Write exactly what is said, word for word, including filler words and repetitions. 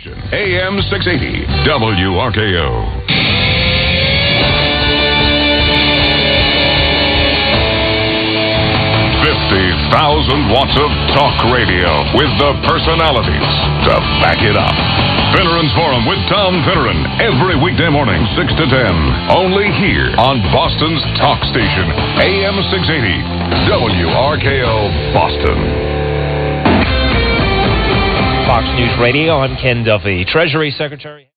station, A M six eighty, W R K O. fifty thousand watts of talk radio with the personalities to back it up. Finneran's Forum with Tom Finneran every weekday morning, six to ten. Only here on Boston's talk station, A M six eighty, W R K O, Boston. Fox News Radio, I'm Ken Duffy. Treasury Secretary